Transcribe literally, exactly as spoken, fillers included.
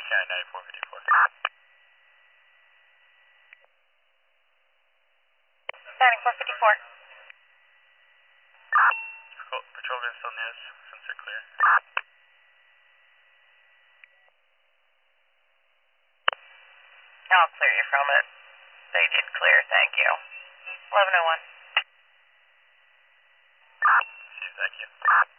County ninety-four fifty-four. ninety-four fifty-four. Patrol, patrol gun still news, sensor clear. I'll clear you from it. They did clear, thank you. eleven oh one. See you, thank you.